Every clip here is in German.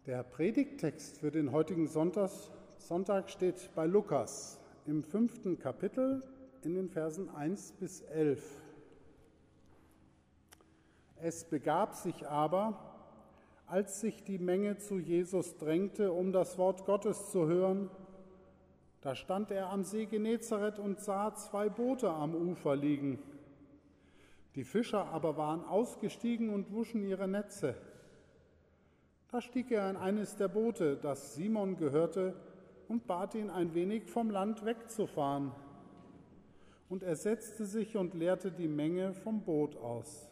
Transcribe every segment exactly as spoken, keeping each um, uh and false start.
Der Predigttext für den heutigen Sonntags, Sonntag steht bei Lukas im fünften Kapitel in den Versen eins bis elf. Es begab sich aber, als sich die Menge zu Jesus drängte, um das Wort Gottes zu hören, da stand er am See Genezareth und sah zwei Boote am Ufer liegen. Die Fischer aber waren ausgestiegen und wuschen ihre Netze. Da stieg er in eines der Boote, das Simon gehörte, und bat ihn, ein wenig vom Land wegzufahren. Und er setzte sich und leerte die Menge vom Boot aus.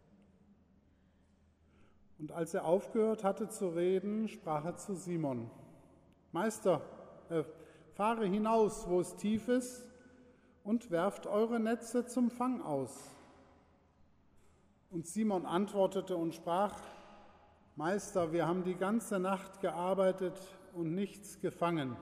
Und als er aufgehört hatte zu reden, sprach er zu Simon: Meister, äh, fahre hinaus, wo es tief ist, und werft eure Netze zum Fang aus. Und Simon antwortete und sprach: Meister, wir haben die ganze Nacht gearbeitet und nichts gefangen.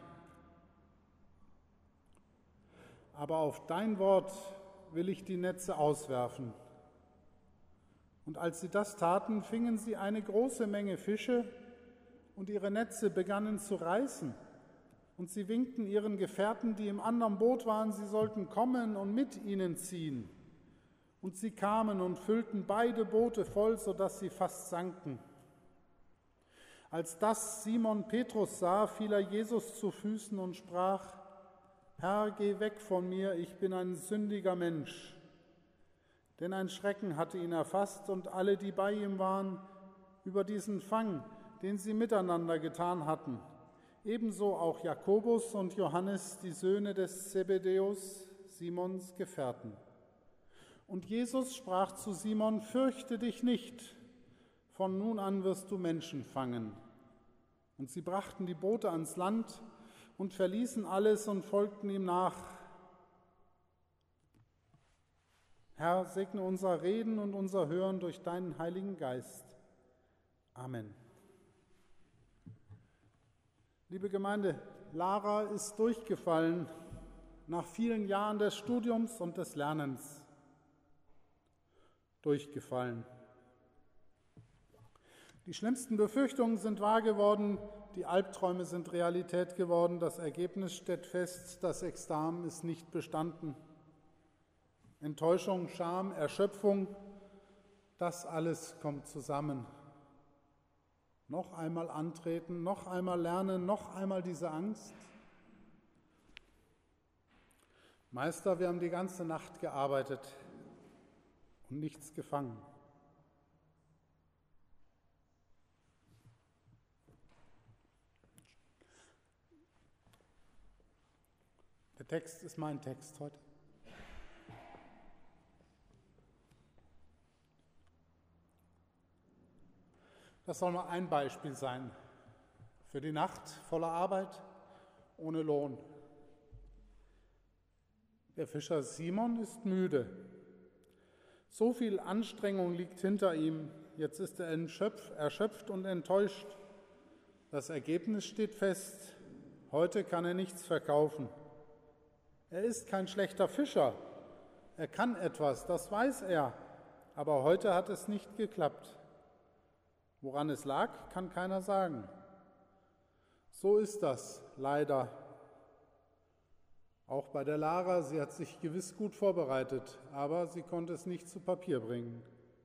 Aber auf dein Wort will ich die Netze auswerfen. Und als sie das taten, fingen sie eine große Menge Fische, und ihre Netze begannen zu reißen. Und sie winkten ihren Gefährten, die im anderen Boot waren, sie sollten kommen und mit ihnen ziehen. Und sie kamen und füllten beide Boote voll, sodass sie fast sanken. Als das Simon Petrus sah, fiel er Jesus zu Füßen und sprach: Herr, geh weg von mir, ich bin ein sündiger Mensch. Denn ein Schrecken hatte ihn erfasst und alle, die bei ihm waren, über diesen Fang, den sie miteinander getan hatten. Ebenso auch Jakobus und Johannes, die Söhne des Zebedäus, Simons Gefährten. Und Jesus sprach zu Simon: Fürchte dich nicht, von nun an wirst du Menschen fangen. Und sie brachten die Boote ans Land und verließen alles und folgten ihm nach. Herr, segne unser Reden und unser Hören durch deinen Heiligen Geist. Amen. Liebe Gemeinde, Lara ist durchgefallen nach vielen Jahren des Studiums und des Lernens. Durchgefallen. Die schlimmsten Befürchtungen sind wahr geworden, die Albträume sind Realität geworden, das Ergebnis steht fest, das Examen ist nicht bestanden. Enttäuschung, Scham, Erschöpfung, das alles kommt zusammen. Noch einmal antreten, noch einmal lernen, noch einmal diese Angst. Meister, wir haben die ganze Nacht gearbeitet und nichts gefangen. Der Text ist mein Text heute. Das soll mal ein Beispiel sein für die Nacht voller Arbeit ohne Lohn. Der Fischer Simon ist müde. So viel Anstrengung liegt hinter ihm. Jetzt ist er erschöpft und enttäuscht. Das Ergebnis steht fest. Heute kann er nichts verkaufen. Er ist kein schlechter Fischer. Er kann etwas, das weiß er. Aber heute hat es nicht geklappt. Woran es lag, kann keiner sagen. So ist das leider. Auch bei der Lara, sie hat sich gewiss gut vorbereitet, aber sie konnte es nicht zu Papier bringen.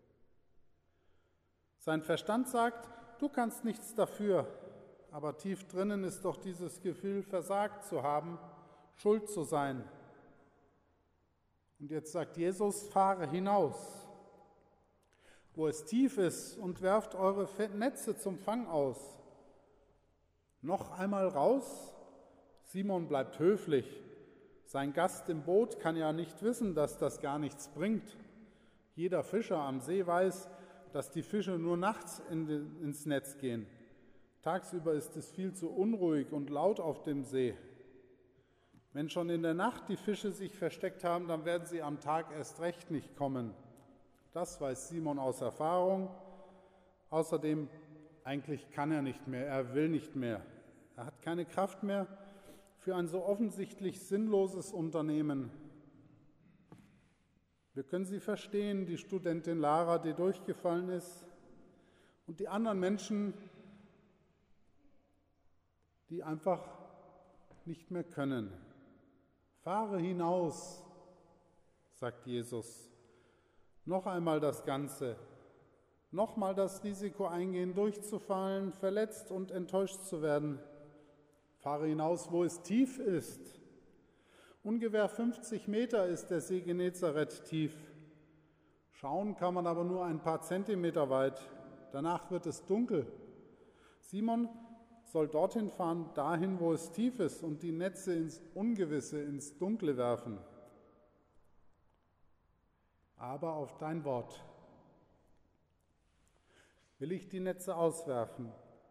Sein Verstand sagt, du kannst nichts dafür, aber tief drinnen ist doch dieses Gefühl, versagt zu haben, schuld zu sein. Und jetzt sagt Jesus, fahre hinaus, wo es tief ist, und werft eure Netze zum Fang aus. Noch einmal raus? Simon bleibt höflich. Sein Gast im Boot kann ja nicht wissen, dass das gar nichts bringt. Jeder Fischer am See weiß, dass die Fische nur nachts in den, ins Netz gehen. Tagsüber ist es viel zu unruhig und laut auf dem See. Wenn schon in der Nacht die Fische sich versteckt haben, dann werden sie am Tag erst recht nicht kommen. Das weiß Simon aus Erfahrung. Außerdem, eigentlich kann er nicht mehr, er will nicht mehr. Er hat keine Kraft mehr für ein so offensichtlich sinnloses Unternehmen. Wir können sie verstehen, die Studentin Lara, die durchgefallen ist, und die anderen Menschen, die einfach nicht mehr können. Fahre hinaus, sagt Jesus. Noch einmal das Ganze. Nochmal das Risiko eingehen, durchzufallen, verletzt und enttäuscht zu werden. Fahre hinaus, wo es tief ist. Ungefähr fünfzig Meter ist der See Genezareth tief. Schauen kann man aber nur ein paar Zentimeter weit. Danach wird es dunkel. Simon soll dorthin fahren, dahin, wo es tief ist, und die Netze ins Ungewisse, ins Dunkle werfen. Aber auf dein Wort will ich die Netze auswerfen.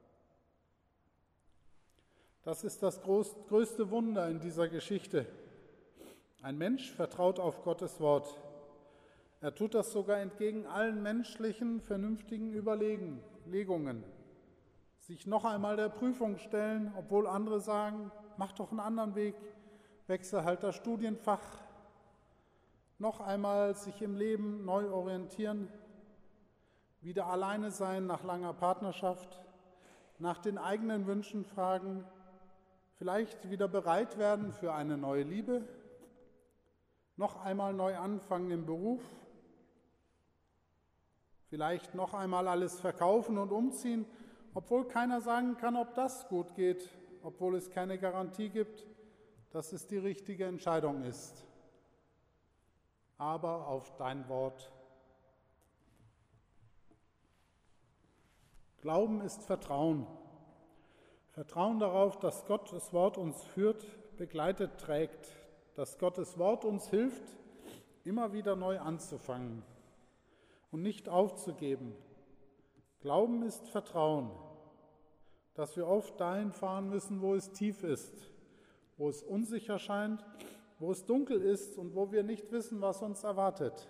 Das ist das größte Wunder in dieser Geschichte. Ein Mensch vertraut auf Gottes Wort. Er tut das sogar entgegen allen menschlichen, vernünftigen Überlegungen. Sich noch einmal der Prüfung stellen, obwohl andere sagen, mach doch einen anderen Weg, wechsle halt das Studienfach. Noch einmal sich im Leben neu orientieren, wieder alleine sein nach langer Partnerschaft, nach den eigenen Wünschen fragen, vielleicht wieder bereit werden für eine neue Liebe, noch einmal neu anfangen im Beruf, vielleicht noch einmal alles verkaufen und umziehen, obwohl keiner sagen kann, ob das gut geht, obwohl es keine Garantie gibt, dass es die richtige Entscheidung ist. Aber auf dein Wort. Glauben ist Vertrauen. Vertrauen darauf, dass Gottes Wort uns führt, begleitet, trägt, dass Gottes Wort uns hilft, immer wieder neu anzufangen und nicht aufzugeben. Glauben ist Vertrauen, dass wir oft dahin fahren müssen, wo es tief ist, wo es unsicher scheint, wo es dunkel ist und wo wir nicht wissen, was uns erwartet.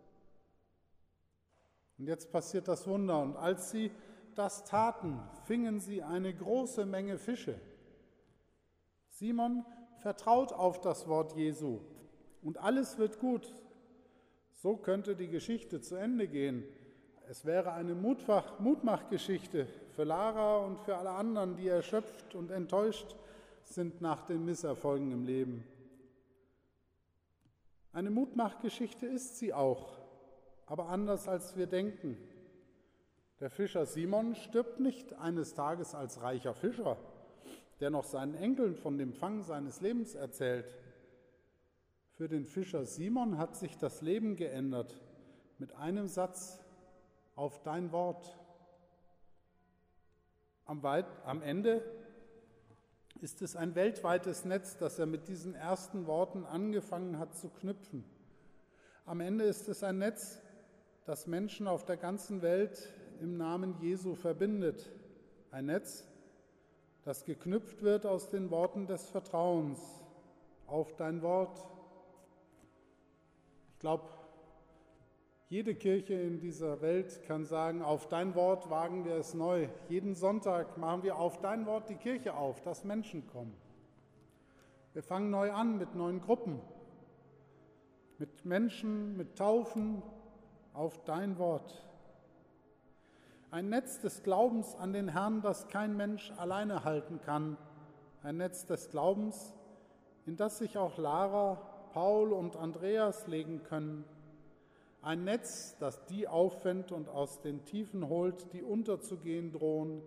Und jetzt passiert das Wunder. Und als sie das taten, fingen sie eine große Menge Fische. Simon vertraut auf das Wort Jesu und alles wird gut. So könnte die Geschichte zu Ende gehen. Es wäre eine Mutmach- Mutmachgeschichte für Lara und für alle anderen, die erschöpft und enttäuscht sind nach den Misserfolgen im Leben. Eine Mutmachgeschichte ist sie auch, aber anders als wir denken. Der Fischer Simon stirbt nicht eines Tages als reicher Fischer, der noch seinen Enkeln von dem Fang seines Lebens erzählt. Für den Fischer Simon hat sich das Leben geändert mit einem Satz: Auf dein Wort. Am, Weit, am Ende ist es ein weltweites Netz, das er mit diesen ersten Worten angefangen hat zu knüpfen. Am Ende ist es ein Netz, das Menschen auf der ganzen Welt im Namen Jesu verbindet. Ein Netz, das geknüpft wird aus den Worten des Vertrauens. Auf dein Wort. Ich glaube, jede Kirche in dieser Welt kann sagen, auf dein Wort wagen wir es neu. Jeden Sonntag machen wir auf dein Wort die Kirche auf, dass Menschen kommen. Wir fangen neu an mit neuen Gruppen, mit Menschen, mit Taufen, auf dein Wort. Ein Netz des Glaubens an den Herrn, das kein Mensch alleine halten kann. Ein Netz des Glaubens, in das sich auch Lara, Paul und Andreas legen können. Ein Netz, das die auffängt und aus den Tiefen holt, die unterzugehen drohen.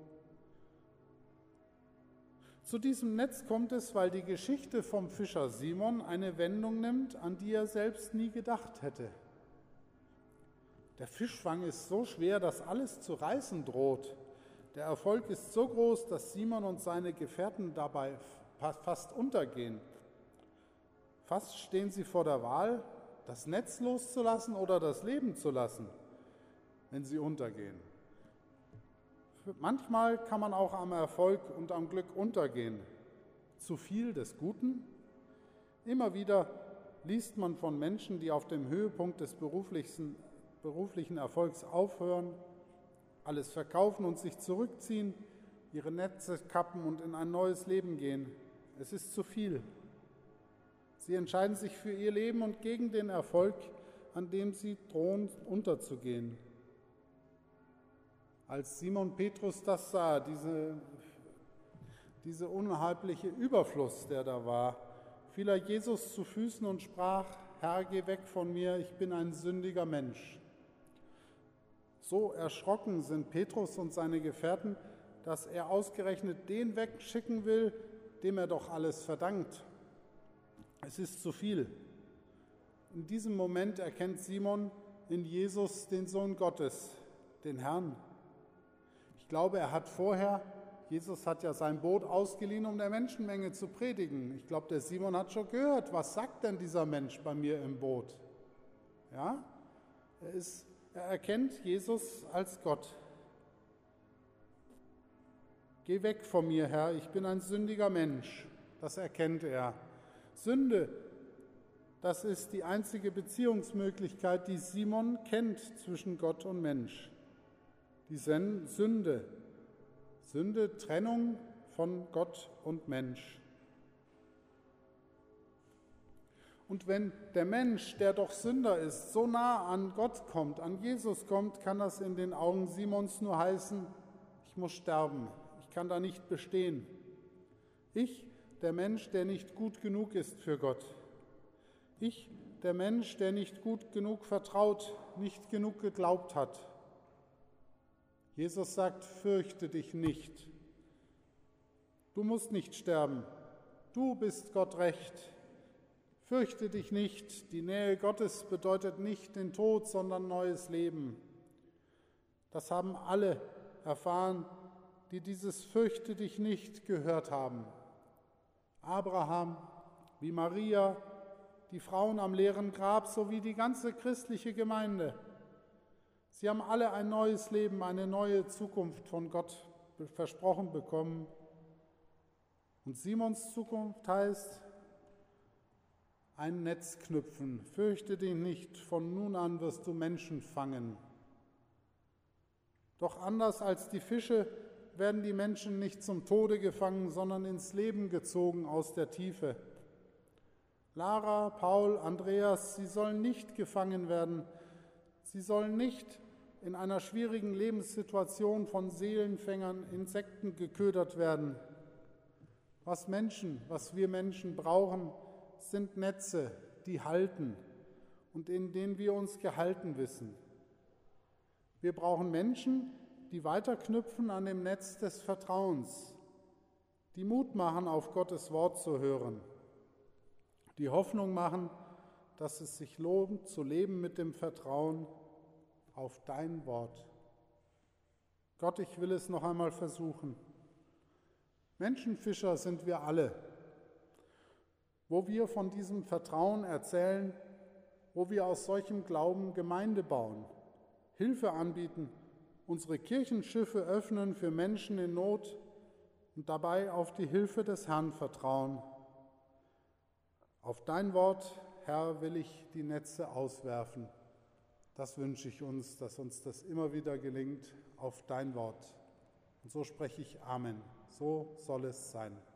Zu diesem Netz kommt es, weil die Geschichte vom Fischer Simon eine Wendung nimmt, an die er selbst nie gedacht hätte. Der Fischfang ist so schwer, dass alles zu reißen droht. Der Erfolg ist so groß, dass Simon und seine Gefährten dabei fast untergehen. Fast stehen sie vor der Wahl, das Netz loszulassen oder das Leben zu lassen, wenn sie untergehen. Manchmal kann man auch am Erfolg und am Glück untergehen. Zu viel des Guten? Immer wieder liest man von Menschen, die auf dem Höhepunkt des beruflichen, beruflichen Erfolgs aufhören, alles verkaufen und sich zurückziehen, ihre Netze kappen und in ein neues Leben gehen. Es ist zu viel. Sie entscheiden sich für ihr Leben und gegen den Erfolg, an dem sie drohen unterzugehen. Als Simon Petrus das sah, diese, dieser unheimliche Überfluss, der da war, fiel er Jesus zu Füßen und sprach: Herr, geh weg von mir, ich bin ein sündiger Mensch. So erschrocken sind Petrus und seine Gefährten, dass er ausgerechnet den wegschicken will, dem er doch alles verdankt. Es ist zu viel. In diesem Moment erkennt Simon in Jesus den Sohn Gottes, den Herrn. Ich glaube, er hat vorher, Jesus hat ja sein Boot ausgeliehen, um der Menschenmenge zu predigen. Ich glaube, der Simon hat schon gehört, was sagt denn dieser Mensch bei mir im Boot? Ja, er, ist, er erkennt Jesus als Gott. Geh weg von mir, Herr, ich bin ein sündiger Mensch. Das erkennt er. Sünde, das ist die einzige Beziehungsmöglichkeit, die Simon kennt zwischen Gott und Mensch. Die Sünde. Sünde, Trennung von Gott und Mensch. Und wenn der Mensch, der doch Sünder ist, so nah an Gott kommt, an Jesus kommt, kann das in den Augen Simons nur heißen: Ich muss sterben, ich kann da nicht bestehen. Ich, der Mensch, der nicht gut genug ist für Gott. Ich, der Mensch, der nicht gut genug vertraut, nicht genug geglaubt hat. Jesus sagt: Fürchte dich nicht. Du musst nicht sterben. Du bist Gott recht. Fürchte dich nicht. Die Nähe Gottes bedeutet nicht den Tod, sondern neues Leben. Das haben alle erfahren, die dieses Fürchte dich nicht gehört haben. Abraham, wie Maria, die Frauen am leeren Grab sowie die ganze christliche Gemeinde. Sie haben alle ein neues Leben, eine neue Zukunft von Gott versprochen bekommen. Und Simons Zukunft heißt: ein Netz knüpfen. Fürchte dich nicht, von nun an wirst du Menschen fangen. Doch anders als die Fische werden die Menschen nicht zum Tode gefangen, sondern ins Leben gezogen aus der Tiefe. Lara, Paul, Andreas, sie sollen nicht gefangen werden. Sie sollen nicht in einer schwierigen Lebenssituation von Seelenfängern, Insekten geködert werden. Was Menschen, was wir Menschen brauchen, sind Netze, die halten und in denen wir uns gehalten wissen. Wir brauchen Menschen, die weiterknüpfen an dem Netz des Vertrauens, die Mut machen, auf Gottes Wort zu hören, die Hoffnung machen, dass es sich lohnt, zu leben mit dem Vertrauen auf dein Wort. Gott, ich will es noch einmal versuchen. Menschenfischer sind wir alle. Wo wir von diesem Vertrauen erzählen, wo wir aus solchem Glauben Gemeinde bauen, Hilfe anbieten, unsere Kirchenschiffe öffnen für Menschen in Not und dabei auf die Hilfe des Herrn vertrauen. Auf dein Wort, Herr, will ich die Netze auswerfen. Das wünsche ich uns, dass uns das immer wieder gelingt, auf dein Wort. Und so spreche ich Amen. So soll es sein.